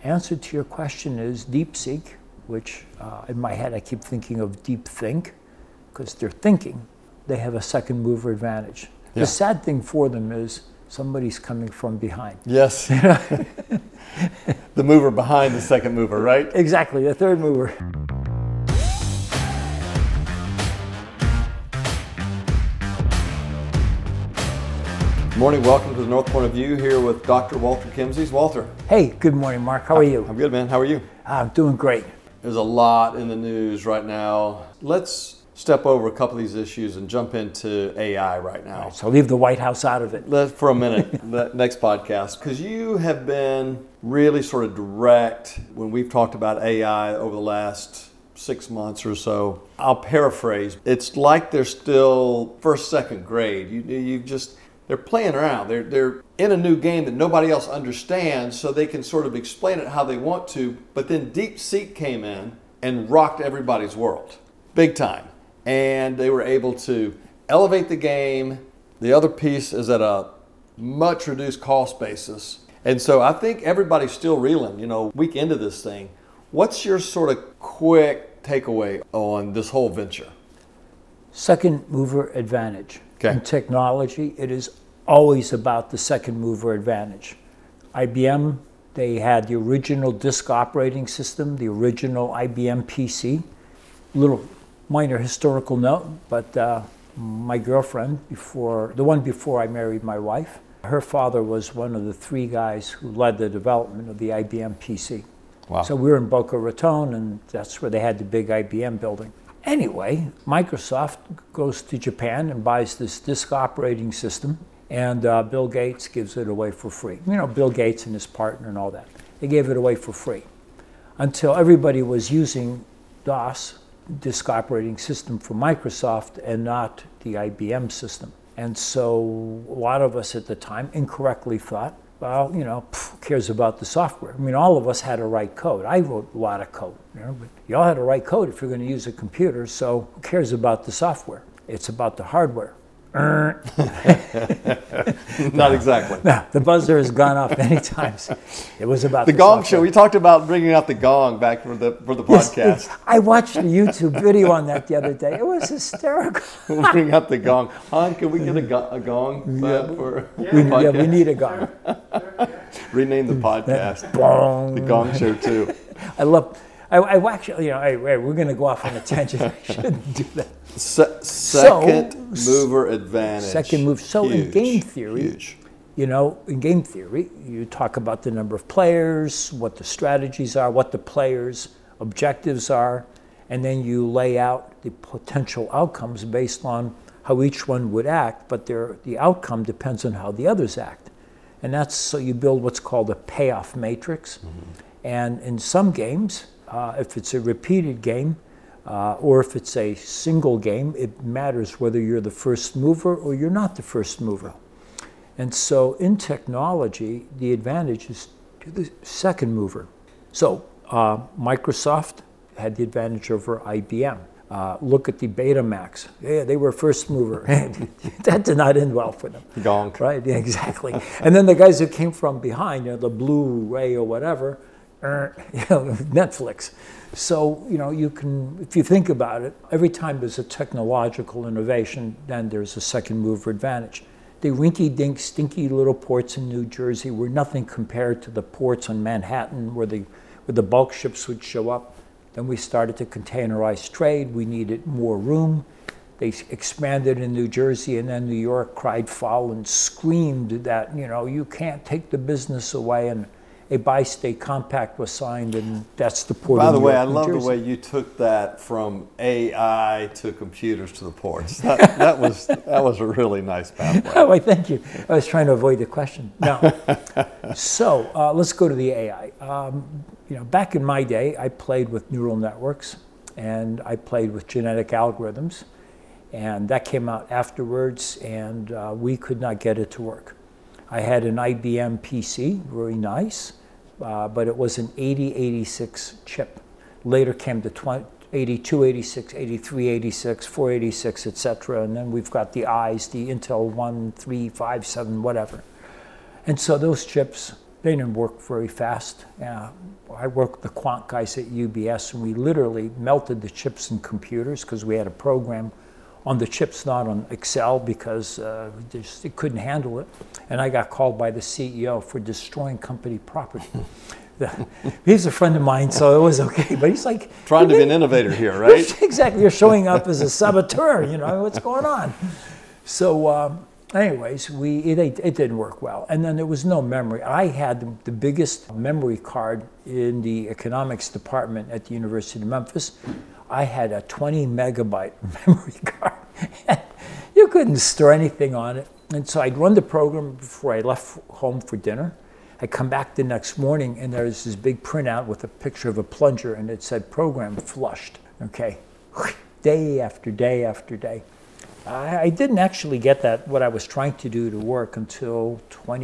answer to your question is DeepSeek, which in my head I keep thinking of deep think, because they're thinking. They have a second mover advantage. Yeah. The sad thing for them is somebody's coming from behind. Yes. The mover behind the second mover, right? Exactly, the third mover. Good morning, welcome to the North Point of View here with Dr. Walter Kimsey. Walter. Hey, good morning, Mark. How are you? I'm good, man. How are you? I'm doing great. There's a lot in the news right now. Let's step over a couple of these issues and jump into AI right now. Right, so leave the White House out of it. For a minute, the next podcast, because you have been really sort of direct when we've talked about AI over the last 6 months or so. I'll paraphrase. It's like they're still first, second grade. They're playing around. They're in a new game that nobody else understands, so they can sort of explain it how they want to. But then DeepSeek came in and rocked everybody's world, big time. And they were able to elevate the game. The other piece is at a much reduced cost basis. And so I think everybody's still reeling, week into this thing. What's your sort of quick takeaway on this whole venture? Second mover advantage. Okay. In technology, it is always about the second mover advantage. IBM, they had the original disk operating system, the original IBM PC. Little minor historical note, but my girlfriend, the one before I married my wife, her father was one of the 3 guys who led the development of the IBM PC. Wow. So we were in Boca Raton, and that's where they had the big IBM building. Anyway, Microsoft goes to Japan and buys this disk operating system, and Bill Gates gives it away for free. Bill Gates and his partner and all that. They gave it away for free until everybody was using DOS, disk operating system, for Microsoft and not the IBM system. And so a lot of us at the time incorrectly thought, well, who cares about the software? All of us had to write code. I wrote a lot of code, but you all had to write code if you're going to use a computer, so who cares about the software? It's about the hardware. Not exactly. No, the buzzer has gone off many times. It was about the gong show. We talked about bringing out the gong back for the podcast. Yes, I watched a YouTube video on that the other day. It was hysterical. We'll bring out the gong. Han, can we get a gong for the podcast? Yeah, we need a gong. Rename the podcast. The Gong Show too. I actually, we're going to go off on a tangent. I shouldn't do that. Second mover advantage. Second move. So huge, in game theory, huge. In game theory, you talk about the number of players, what the strategies are, what the players' objectives are, and then you lay out the potential outcomes based on how each one would act, but the outcome depends on how the others act. And that's so you build what's called a payoff matrix. Mm-hmm. And in some games, if it's a repeated game, or if it's a single game, it matters whether you're the first mover or you're not the first mover. And so in technology, the advantage is to the second mover. So Microsoft had the advantage over IBM. Look at the Betamax. Yeah, they were first mover. That did not end well for them. Gong. Right, yeah, exactly. And then the guys who came from behind, the Blu-ray or whatever, Netflix. So, you can, if you think about it, every time there's a technological innovation, then there's a second mover advantage. The rinky-dink, stinky little ports in New Jersey were nothing compared to the ports on Manhattan where the bulk ships would show up. Then we started to containerize trade. We needed more room. They expanded in New Jersey, and then New York cried foul and screamed that, you can't take the business away, and a bi-state compact was signed, and that's the port of New York. By the way, I love the way you took that from AI to computers to the ports. That was a really nice pathway. Oh, why, thank you. I was trying to avoid the question. Now, so let's go to the AI. Back in my day, I played with neural networks, and I played with genetic algorithms, and that came out afterwards, and we could not get it to work. I had an IBM PC, very nice, but it was an 8086 chip. Later came the 8286, 8386, 486, etc. And then we've got the I's, the Intel 1, 3, 5, 7, whatever. And so those chips They didn't work very fast. I worked with the quant guys at UBS, and we literally melted the chips in computers because we had a program on the chips, not on Excel, because it couldn't handle it. And I got called by the CEO for destroying company property. He's a friend of mine, so it was okay. But he's like... Trying to be an innovator here, right? Exactly. You're showing up as a saboteur, what's going on? So anyways, it didn't work well. And then there was no memory. I had the biggest memory card in the economics department at the University of Memphis. I had a 20 megabyte memory card. You couldn't store anything on it. And so I'd run the program before I left home for dinner. I come back the next morning, and there's this big printout with a picture of a plunger, and it said program flushed. Okay, day after day after day. I didn't actually get that, what I was trying to do, to work until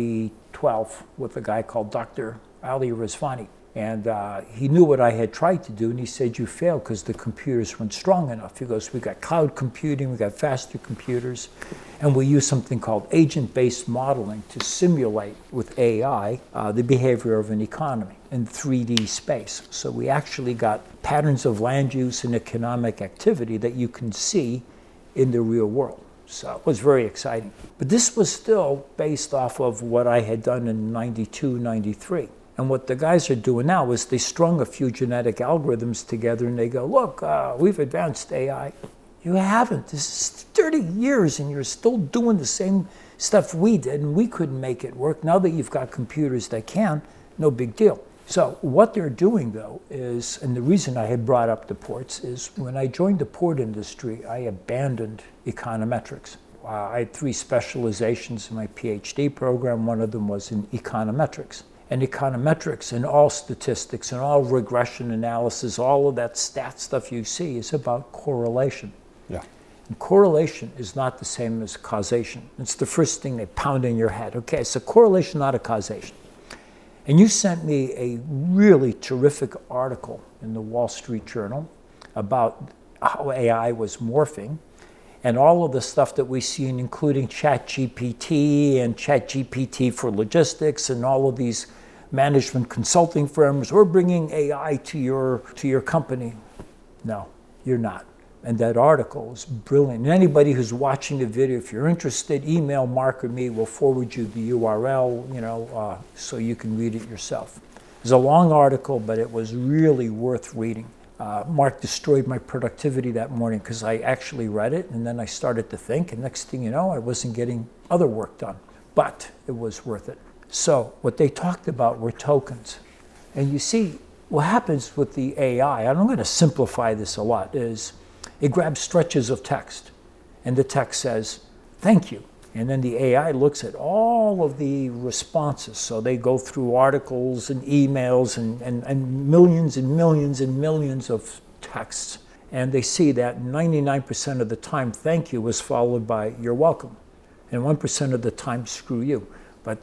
2012 with a guy called Dr. Ali Rizvani. And he knew what I had tried to do, and he said, you failed because the computers weren't strong enough. He goes, we got cloud computing, we got faster computers, and we use something called agent-based modeling to simulate with AI the behavior of an economy in 3D space. So we actually got patterns of land use and economic activity that you can see in the real world. So it was very exciting. But this was still based off of what I had done in 92, 93. And what the guys are doing now is they strung a few genetic algorithms together and they go, look, we've advanced AI. You haven't. This is 30 years and you're still doing the same stuff we did, and we couldn't make it work. Now that you've got computers that can, no big deal. So what they're doing, though, is, and the reason I had brought up the ports is when I joined the port industry, I abandoned econometrics. I had 3 specializations in my PhD program. One of them was in econometrics. And econometrics and all statistics and all regression analysis, all of that stat stuff you see is about correlation. Yeah. And correlation is not the same as causation. It's the first thing they pound in your head. Okay, so correlation, not a causation. And you sent me a really terrific article in the Wall Street Journal about how AI was morphing and all of the stuff that we see, including ChatGPT and ChatGPT for logistics and all of these management consulting firms. We're bringing AI to your company. No, you're not. And that article is brilliant. And anybody who's watching the video, if you're interested, email Mark or me. We'll forward you the URL, so you can read it yourself. It's a long article, but it was really worth reading. Mark destroyed my productivity that morning because I actually read it, and then I started to think, and next thing you know, I wasn't getting other work done. But it was worth it. So what they talked about were tokens. And you see, what happens with the AI, and I'm going to simplify this a lot, is it grabs stretches of text, and the text says, thank you. And then the AI looks at all of the responses. So they go through articles and emails and millions and millions and millions of texts. And they see that 99% of the time, thank you was followed by you're welcome. And 1% of the time, screw you. But,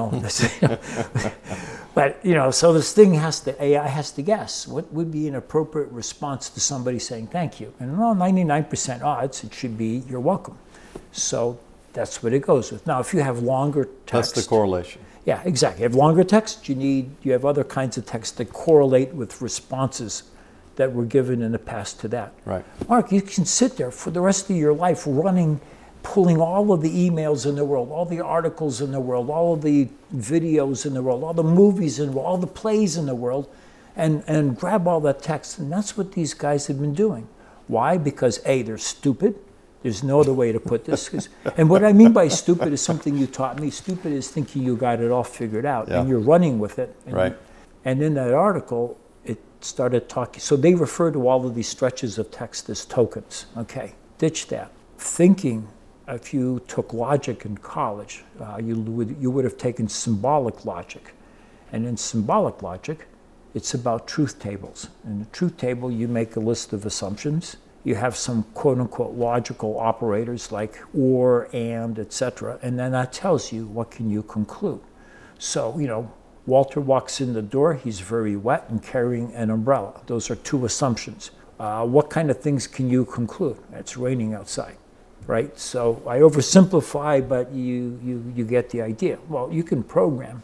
so this thing AI has to guess what would be an appropriate response to somebody saying thank you. And 99% odds, it should be you're welcome. So that's what it goes with. Now, if you have longer text. That's the correlation. Yeah, exactly. You have longer text, you have other kinds of text that correlate with responses that were given in the past to that. Right. Mark, you can sit there for the rest of your life pulling all of the emails in the world, all the articles in the world, all of the videos in the world, all the movies in the world, all the plays in the world, and grab all that text. And that's what these guys have been doing. Why? Because A, they're stupid. There's no other way to put this. And what I mean by stupid is something you taught me. Stupid is thinking you got it all figured out, and you're running with it. Right. And in that article, it started talking. So they refer to all of these stretches of text as tokens. Okay, ditch that. Thinking, if you took logic in college, you would have taken symbolic logic. And in symbolic logic, it's about truth tables. In the truth table, you make a list of assumptions. You have some quote-unquote logical operators like or, and, etc. And then that tells you what can you conclude. So, Walter walks in the door. He's very wet and carrying an umbrella. Those are 2 assumptions. What kind of things can you conclude? It's raining outside, right? So I oversimplify, but you get the idea. Well, you can program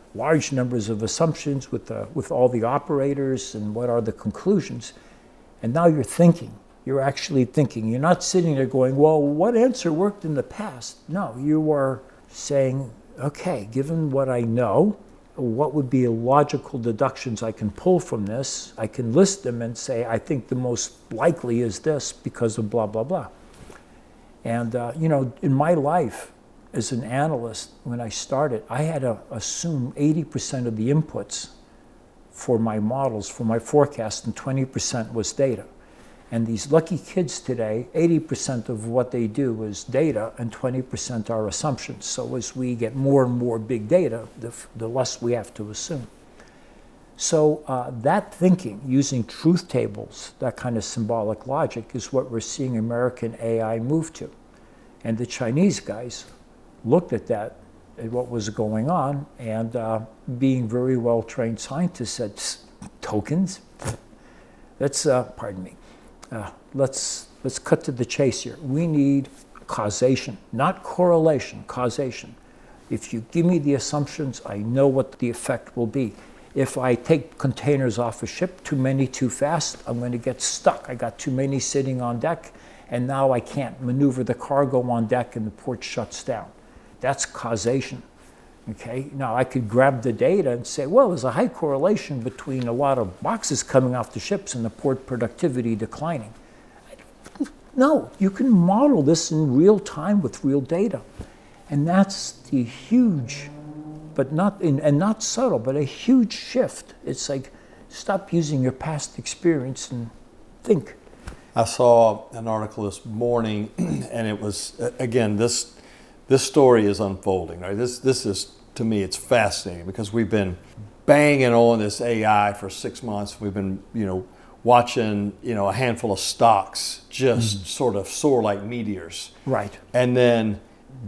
large numbers of assumptions with all the operators and what are the conclusions. And now you're thinking. You're actually thinking. You're not sitting there going, well, what answer worked in the past? No, you are saying, okay, given what I know, what would be logical deductions I can pull from this? I can list them and say, I think the most likely is this because of blah, blah, blah. And, in my life as an analyst, when I started, I had to assume 80% of the inputs for my models, for my forecast, and 20% was data. And these lucky kids today, 80% of what they do is data and 20% are assumptions. So as we get more and more big data, the less we have to assume. So that thinking, using truth tables, that kind of symbolic logic, is what we're seeing American AI move to. And the Chinese guys looked at that, at what was going on, and being very well-trained scientists said, tokens? Let's cut to the chase here. We need causation, not correlation, causation. If you give me the assumptions, I know what the effect will be. If I take containers off a ship, too many too fast, I'm going to get stuck. I got too many sitting on deck, and now I can't maneuver the cargo on deck and the port shuts down. That's causation. Okay, now I could grab the data and say, well, there's a high correlation between a lot of boxes coming off the ships and the port productivity declining. No, you can model this in real time with real data. And that's the huge, but not subtle, but a huge shift. It's like, stop using your past experience and think. I saw an article this morning, and it was, again, this story is unfolding, right? This is, to me, it's fascinating because we've been banging on this AI for 6 months. We've been, watching, a handful of stocks just sort of soar like meteors. Right. And then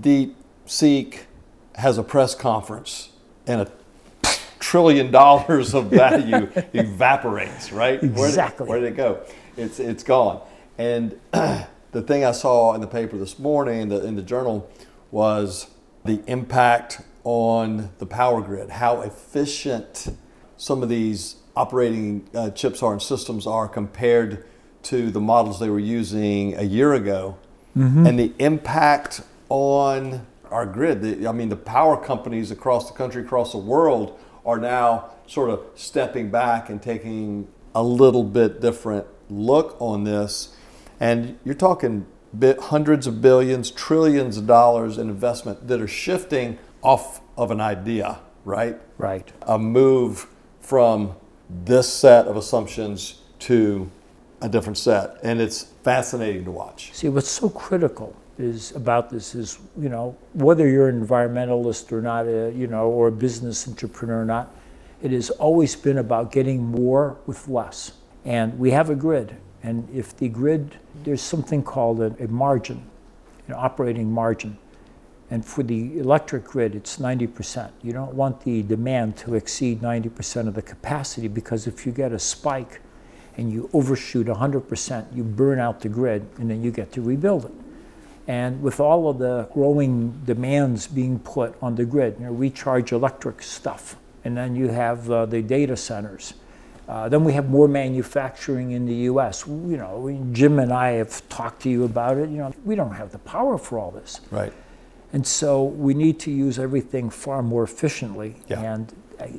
DeepSeek has a press conference and $1 trillion of value evaporates, right? Exactly. Where did it go? It's gone. And the thing I saw in the paper this morning, in the journal, was the impact on the power grid, how efficient some of these operating chips are and systems are compared to the models they were using a year ago, and the impact on our grid. The power companies across the country, across the world, are now sort of stepping back and taking a little bit different look on this. And you're talking hundreds of billions, trillions of dollars in investment that are shifting off of an idea, right? Right. A move from this set of assumptions to a different set. And it's fascinating to watch. See, what's so critical about this is, whether you're an environmentalist or not, or a business entrepreneur or not, it has always been about getting more with less. And we have a grid. And if the grid, there's something called a margin, an operating margin. And for the electric grid, it's 90%. You don't want the demand to exceed 90% of the capacity, because if you get a spike and you overshoot 100%, you burn out the grid and then you get to rebuild it. And with all of the growing demands being put on the grid, recharge electric stuff, and then you have the data centers. Then we have more manufacturing in the U.S. Jim and I have talked to you about it. We don't have the power for all this. Right. And so we need to use everything far more efficiently. Yeah. And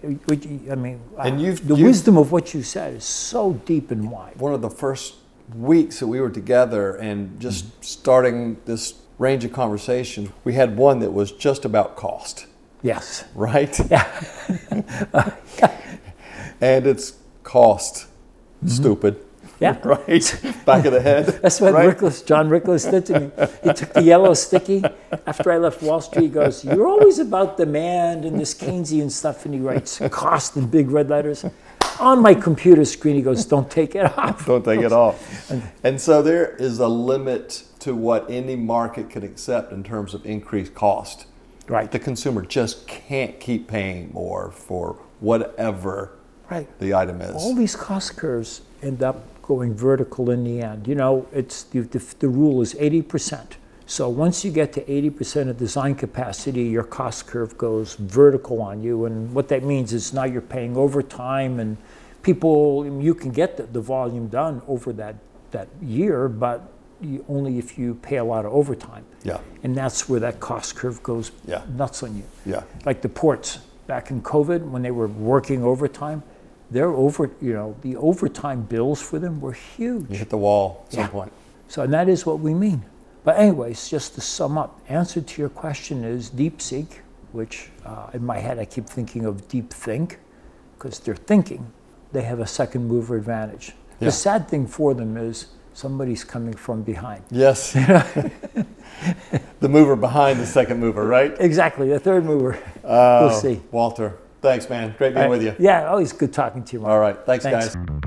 the wisdom of what you said is so deep and wide. One of the first weeks that we were together and just starting this range of conversations, we had one that was just about cost. Yes. Right? Yeah. And it's cost. Stupid. Yeah. Right? Back of the head. That's what right? John Rickless did to me. He took the yellow sticky. After I left Wall Street, he goes, you're always about demand and this Keynesian stuff. And he writes cost in big red letters. On my computer screen, he goes, don't take it off. Don't take it off. And so there is a limit to what any market can accept in terms of increased cost. Right. The consumer just can't keep paying more for whatever the item is. All these cost curves end up going vertical in the end. It's the rule is 80%. So once you get to 80% of design capacity, your cost curve goes vertical on you. And what that means is now you're paying overtime, and people, you can get the volume done over that year, but only if you pay a lot of overtime. Yeah. And that's where that cost curve goes nuts on you. Yeah. Like the ports back in COVID, when they were working overtime, the overtime bills for them were huge. You hit the wall at some point. So, and that is what we mean. But anyways, just to sum up, answer to your question is DeepSeek, which in my head I keep thinking of deep think, because they're thinking. They have a second mover advantage. Yeah. The sad thing for them is somebody's coming from behind. Yes. The mover behind the second mover, right? Exactly, the third mover. We'll see. Walter, thanks, man. Great being with you. Yeah, always good talking to you, Mark. All right. Thanks, Thanks. guys.